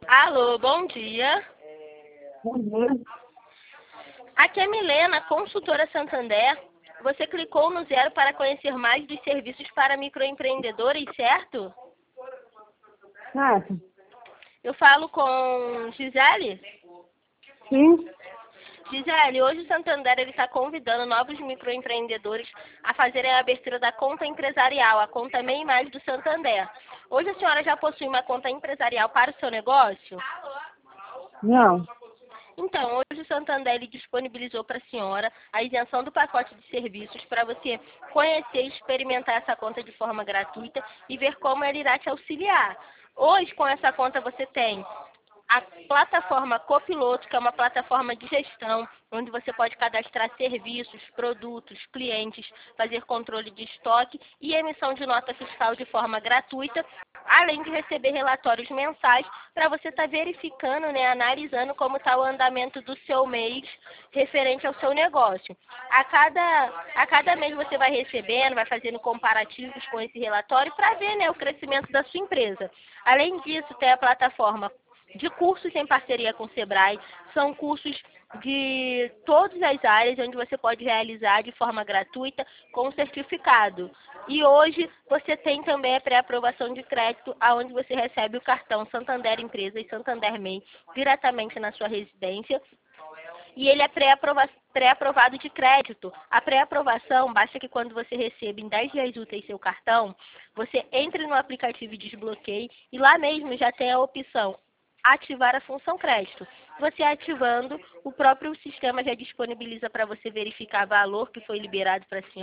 Alô, bom dia. Bom dia. Aqui é Milena, consultora Santander. Você clicou no 0 para conhecer mais dos serviços para microempreendedores, certo? Certo. Eu falo com Gisele. Sim. Gisele, hoje o Santander está convidando novos microempreendedores a fazerem a abertura da conta empresarial, a conta MEI Mais do Santander. Hoje a senhora já possui uma conta empresarial para o seu negócio? Não. Então, hoje o Santander ele disponibilizou para a senhora a isenção do pacote de serviços para você conhecer e experimentar essa conta de forma gratuita e ver como ela irá te auxiliar. Hoje, com essa conta, você tem a plataforma Copiloto, que é uma plataforma de gestão, onde você pode cadastrar serviços, produtos, clientes, fazer controle de estoque e emissão de nota fiscal de forma gratuita, além de receber relatórios mensais para você estar verificando, analisando como está o andamento do seu mês referente ao seu negócio. A cada mês você vai recebendo, vai fazendo comparativos com esse relatório para ver, o crescimento da sua empresa. Além disso, tem a plataforma de cursos em parceria com o Sebrae, são cursos de todas as áreas, onde você pode realizar de forma gratuita com certificado. E hoje você tem também a pré-aprovação de crédito, onde você recebe o cartão Santander Empresa e Santander MEI diretamente na sua residência. E ele é pré-aprovado de crédito. A pré-aprovação, basta que quando você receba em 10 dias úteis seu cartão, você entre no aplicativo e desbloqueie, e lá mesmo já tem a opção ativar a função crédito. Você ativando, o próprio sistema já disponibiliza para você verificar o valor que foi liberado para a senhora.